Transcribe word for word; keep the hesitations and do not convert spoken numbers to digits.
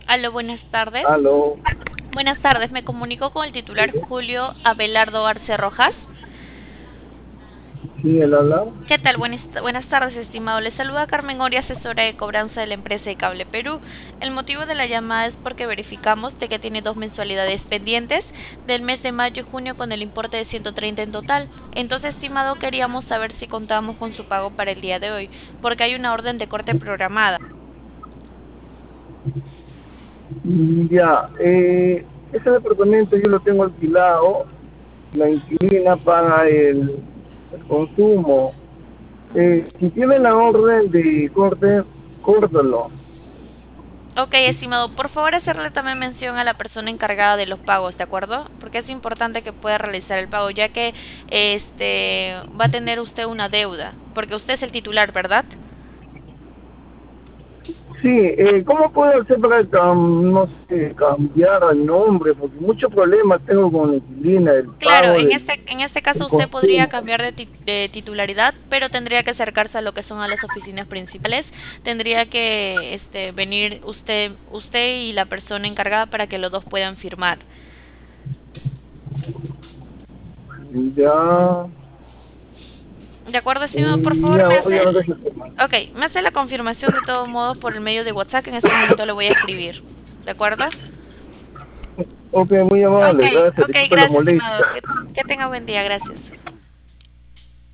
Aló, buenas tardes. Aló, Buenas tardes, me comunico con el titular Julio Abelardo Arce Rojas. sí, él habla. ¿Qué tal? Buenas, buenas tardes, estimado. Le saluda Carmen Oria, asesora de cobranza de la empresa de Cable Perú. El motivo de la llamada es porque verificamos de que tiene dos mensualidades pendientes del mes de mayo y junio con el importe de ciento treinta en total. Entonces, estimado, queríamos saber si contamos con su pago para el día de hoy, porque hay una orden de corte programada. Y ya, eh, ese departamento yo lo tengo alquilado, la inquilina paga el, el consumo. Eh, si tiene la orden de corte, córtalo. Ok, estimado, por favor hacerle también mención a la persona encargada de los pagos, ¿de acuerdo? Porque es importante que pueda realizar el pago, ya que este va a tener usted una deuda, porque usted es el titular, ¿verdad? Sí, eh, ¿cómo puedo hacer para, cam- no sé, cambiar el nombre? Porque muchos problemas tengo con la inquilina, el Claro, pago en del, este en este caso del usted podría consumo. cambiar de, ti- de titularidad, pero tendría que acercarse a lo que son a las oficinas principales. Tendría que este venir usted usted y la persona encargada para que los dos puedan firmar. Ya, De acuerdo, estimado, por eh, favor ya, me ya hace. no dejes de más. Ok, me hace la confirmación de todos modos por el medio de WhatsApp, que en este momento le voy a escribir. ¿De acuerdo? Ok, muy Ok, amable, gracias, ok, disculpe la gracias, molestia. estimado. Que, que tenga buen día, gracias.